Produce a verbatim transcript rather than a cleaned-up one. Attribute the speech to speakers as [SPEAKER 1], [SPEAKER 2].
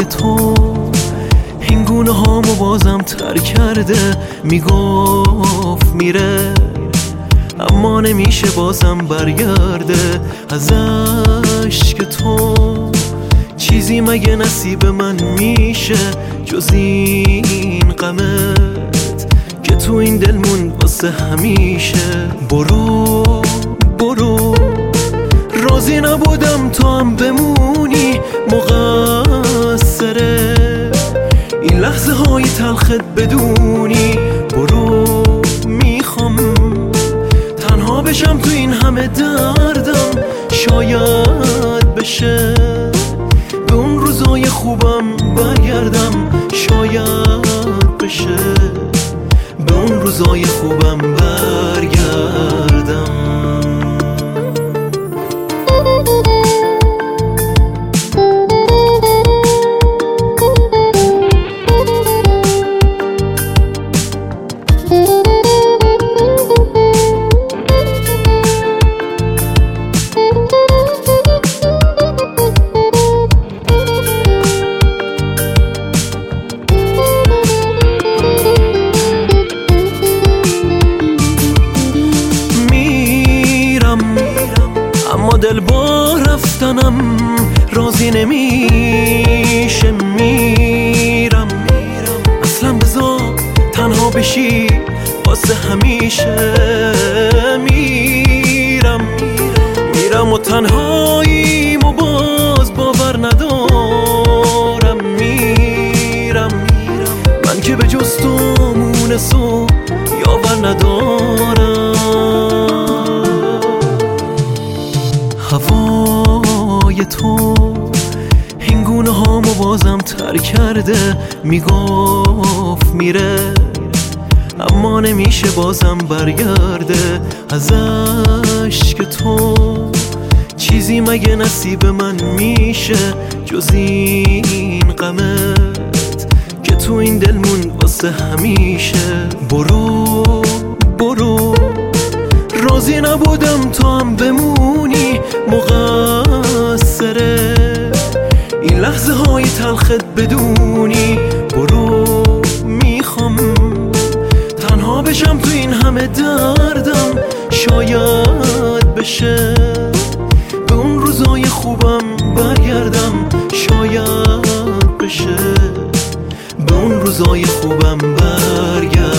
[SPEAKER 1] تو هنگونه هامو بازم تر کرده، میگفت میره اما نمیشه بازم برگرده. از عشق تو چیزی مگه نصیب من میشه جز این غمت که تو این دل مون واسه همیشه. برو برو راضی نبودم تو هم بمونی، مقصره این لحظه های تلخت بدونی. برو میخوام تنها بشم تو این همه دردم، شاید بشه به اون روزای خوبم برگردم، شاید بشه به اون روزای خوبم برگردم. اما دل با رفتنم راضی نمیشه، میرم اصلا بذار تنها بشی واسه همیشه. میرم میرم و تنهاییم و باز باور ندارم. میرم من که به جز تو مونس و یاور ندارم. هوای تو هنگونه هامو بازم تر کرده، میگفت میره اما نمیشه بازم برگرده. از عشق تو چیزی مگه نصیب من میشه جز این غمت که تو این دلمون واسه همیشه. برو برو راضی نبودم تو هم بمونی، مقصره این لحظه های تلخت بدونی. برو میخوام تنها بشم تو این همه دردم، شاید بشه به اون روزای خوبم برگردم، شاید بشه به اون روزای خوبم برگردم.